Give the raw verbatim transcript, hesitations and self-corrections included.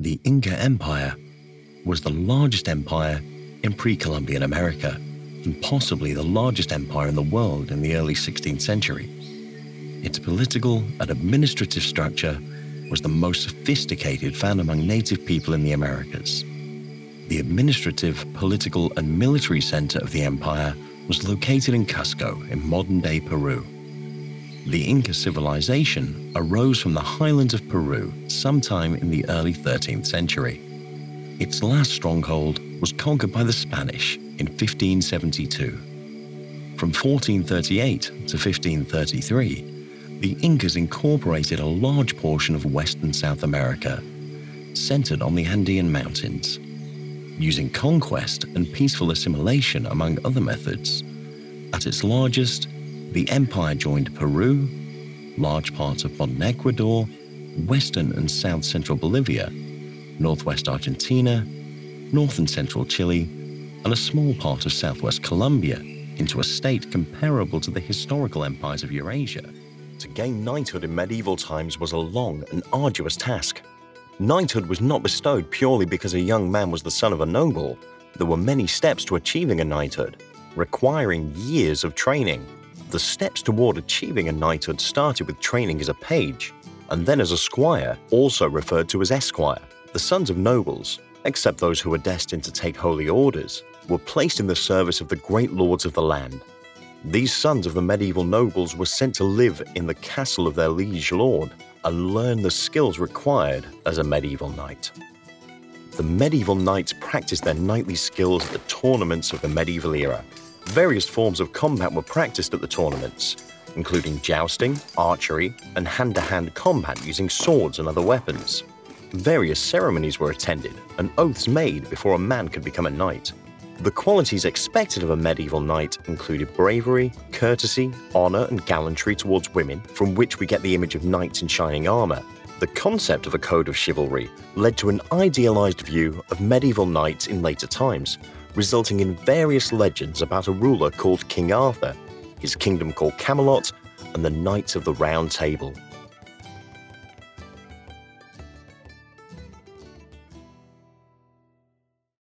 The Inca Empire was the largest empire in pre-Columbian America and possibly the largest empire in the world in the early sixteenth century. Its political and administrative structure was the most sophisticated found among native people in the Americas. The administrative, political, and military center of the empire was located in Cusco in modern-day Peru. The Inca civilization arose from the highlands of Peru sometime in the early thirteenth century. Its last stronghold was conquered by the Spanish in fifteen seventy-two. From fourteen thirty-eight to fifteen thirty-three, the Incas incorporated a large portion of western South America, centered on the Andean Mountains. Using conquest and peaceful assimilation among other methods, at its largest, the empire joined Peru, large parts of modern Ecuador, western and south-central Bolivia, northwest Argentina, north and central Chile, and a small part of southwest Colombia into a state comparable to the historical empires of Eurasia. To gain knighthood in medieval times was a long and arduous task. Knighthood was not bestowed purely because a young man was the son of a noble. There were many steps to achieving a knighthood, requiring years of training. The steps toward achieving a knighthood started with training as a page, and then as a squire, also referred to as esquire. The sons of nobles, except those who were destined to take holy orders, were placed in the service of the great lords of the land. These sons of the medieval nobles were sent to live in the castle of their liege lord and learn the skills required as a medieval knight. The medieval knights practiced their knightly skills at the tournaments of the medieval era. Various forms of combat were practiced at the tournaments, including jousting, archery, and hand-to-hand combat using swords and other weapons. Various ceremonies were attended and oaths made before a man could become a knight. The qualities expected of a medieval knight included bravery, courtesy, honor, and gallantry towards women, from which we get the image of knights in shining armor. The concept of a code of chivalry led to an idealized view of medieval knights in later times, resulting in various legends about a ruler called King Arthur, his kingdom called Camelot, and the Knights of the Round Table.